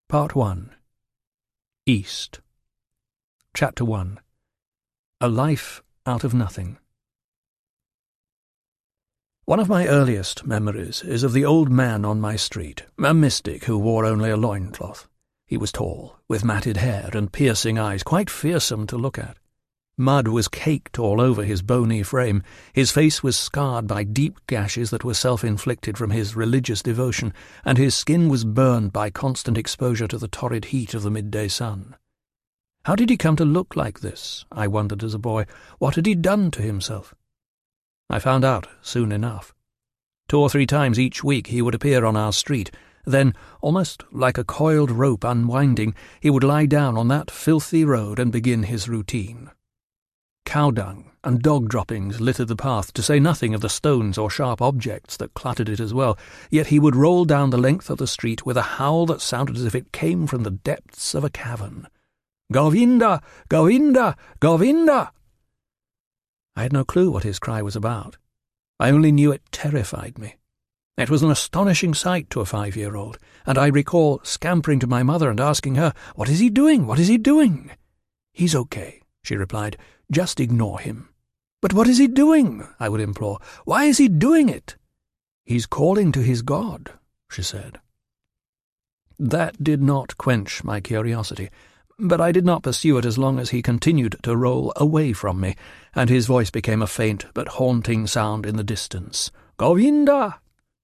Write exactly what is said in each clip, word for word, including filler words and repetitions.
Part one. East. Chapter one. A Life Out of Nothing. One of my earliest memories is of the old man on my street, a mystic who wore only a loincloth. He was tall, with matted hair and piercing eyes, quite fearsome to look at. Mud was caked all over his bony frame. His face was scarred by deep gashes that were self-inflicted from his religious devotion, and his skin was burned by constant exposure to the torrid heat of the midday sun. How did he come to look like this? I wondered as a boy. What had he done to himself? I found out soon enough. Two or three times each week he would appear on our street. Then, almost like a coiled rope unwinding, he would lie down on that filthy road and begin his routine. Cow dung and dog droppings littered the path, to say nothing of the stones or sharp objects that cluttered it as well, yet he would roll down the length of the street with a howl that sounded as if it came from the depths of a cavern. "Govinda! Govinda! Govinda!" I had no clue what his cry was about. I only knew it terrified me. It was an astonishing sight to a five-year-old, and I recall scampering to my mother and asking her, "What is he doing? What is he doing?" "He's okay," she replied. "Just ignore him." "But what is he doing?" I would implore. "Why is he doing it?" "He's calling to his God," she said. That did not quench my curiosity, but I did not pursue it as long as he continued to roll away from me, and his voice became a faint but haunting sound in the distance. "Govinda!"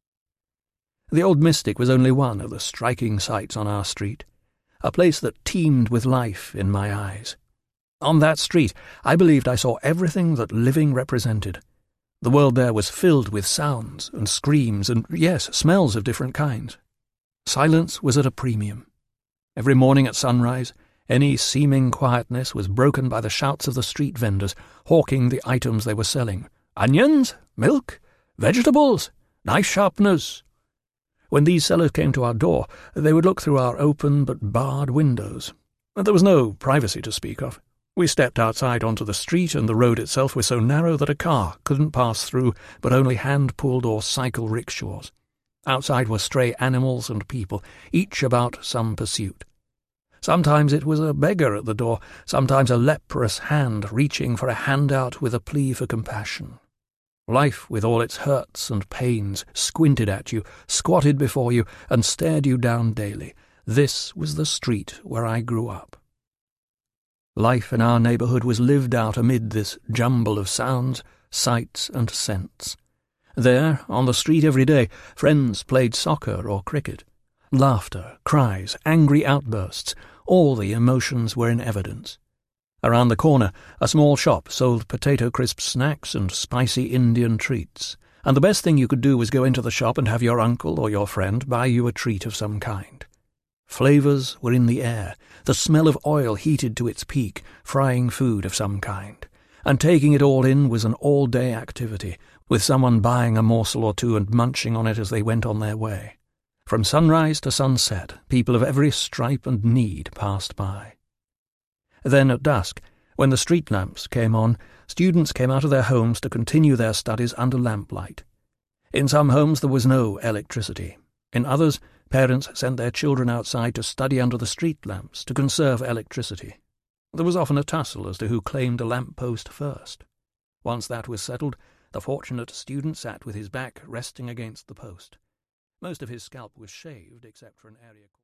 The old mystic was only one of the striking sights on our street, a place that teemed with life in my eyes. On that street I believed I saw everything that living represented. The world there was filled with sounds and screams and, yes, smells of different kinds. Silence was at a premium. Every morning at sunrise, any seeming quietness was broken by the shouts of the street vendors, hawking the items they were selling. "Onions? Milk? Vegetables? Knife sharpeners?" When these sellers came to our door, they would look through our open but barred windows. There was no privacy to speak of. We stepped outside onto the street, and the road itself was so narrow that a car couldn't pass through, but only hand-pulled or cycle rickshaws. Outside were stray animals and people, each about some pursuit. Sometimes it was a beggar at the door, sometimes a leprous hand reaching for a handout with a plea for compassion. Life, with all its hurts and pains, squinted at you, squatted before you, and stared you down daily. This was the street where I grew up. Life in our neighbourhood was lived out amid this jumble of sounds, sights, and scents. There, on the street every day, friends played soccer or cricket. Laughter, cries, angry outbursts, all the emotions were in evidence. Around the corner, a small shop sold potato crisp snacks and spicy Indian treats, and the best thing you could do was go into the shop and have your uncle or your friend buy you a treat of some kind. Flavours were in the air, the smell of oil heated to its peak, frying food of some kind, and taking it all in was an all-day activity, with someone buying a morsel or two and munching on it as they went on their way. From sunrise to sunset, people of every stripe and need passed by. Then at dusk, when the street lamps came on, students came out of their homes to continue their studies under lamplight. In some homes there was no electricity. In others, parents sent their children outside to study under the street lamps to conserve electricity. There was often a tussle as to who claimed a lamp-post first. Once that was settled, the fortunate student sat with his back resting against the post. Most of his scalp was shaved except for an area...